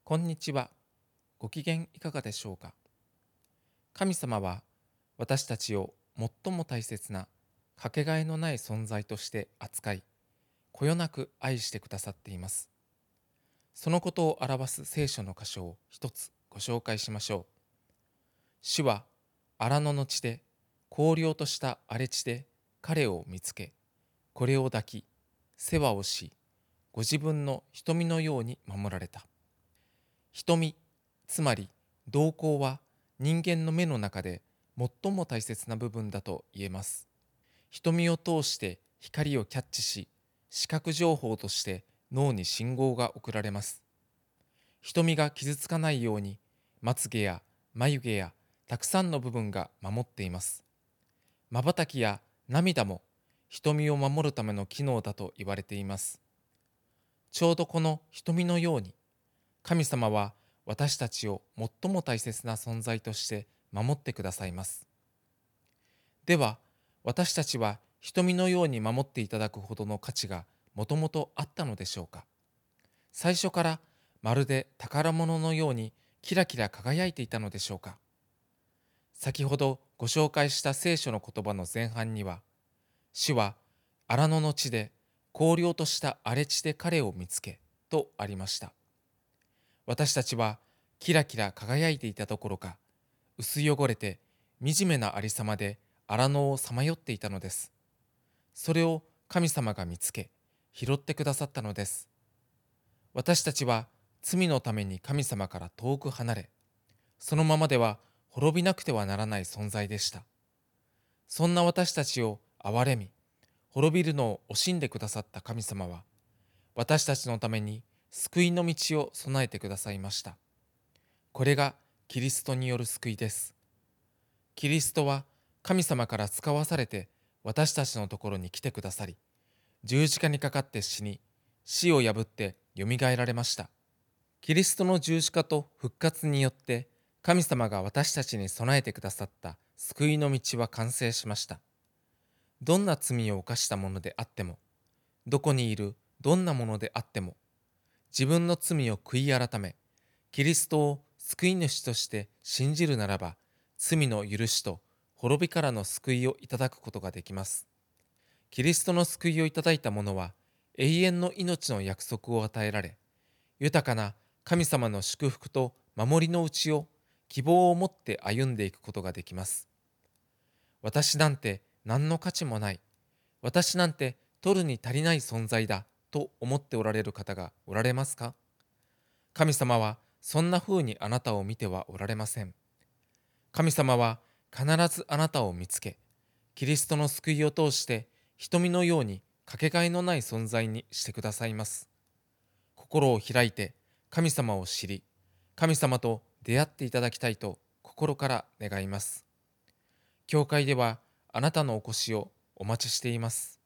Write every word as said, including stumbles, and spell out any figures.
こんにちは。ご機嫌いかがでしょうか。神様は私たちを最も大切なかけがえのない存在として扱い、こよなく愛してくださっています。そのことを表す聖書の箇所を一つご紹介しましょう。主は荒野の地で荒涼とした荒れ地で彼を見つけ、これを抱き、世話をし、ご自分の瞳のように守られた。瞳、つまり瞳孔は人間の目の中で最も大切な部分だと言えます。瞳を通して光をキャッチし、視覚情報として脳に信号が送られます。瞳が傷つかないように、まつげや眉毛やたくさんの部分が守っています。瞬きや涙も瞳を守るための機能だと言われています。ちょうどこの瞳のように、神様は私たちを最も大切な存在として守ってくださいます。では、私たちは瞳のように守っていただくほどの価値がもともとあったのでしょうか。最初からまるで宝物のようにキラキラ輝いていたのでしょうか。先ほどご紹介した聖書の言葉の前半には、主は荒野の地で荒涼とした荒れ地で彼を見つけとありました。私たちはキラキラ輝いていたどころか、薄汚れて惨めなありさまで荒野をさまよっていたのです。それを神様が見つけ、拾ってくださったのです。私たちは罪のために神様から遠く離れ、そのままでは滅びなくてはならない存在でした。そんな私たちを憐れみ、滅びるのを惜しんでくださった神様は、私たちのために救いの道を備えてくださいました。これがキリストによる救いです。キリストは神様から使わされて私たちのところに来てくださり、十字架にかかって死に、死を破ってよみがえられました。キリストの十字架と復活によって神様が私たちに備えてくださった救いの道は完成しました。どんな罪を犯したものであっても、どこにいるどんなものであっても、自分の罪を悔い改め、キリストを救い主として信じるならば、罪の許しと滅びからの救いをいただくことができます。キリストの救いをいただいた者は、永遠の命の約束を与えられ、豊かな神様の祝福と守りのうちを希望を持って歩んでいくことができます。私なんて何の価値もない。私なんて取るに足りない存在だと思っておられる方がおられますか。神様はそんな風にあなたを見てはおられません。神様は必ずあなたを見つけ、キリストの救いを通して瞳のようにかけがえのない存在にしてくださいます。心を開いて神様を知り、神様と出会っていただきたいと心から願います。教会ではあなたのお越しをお待ちしています。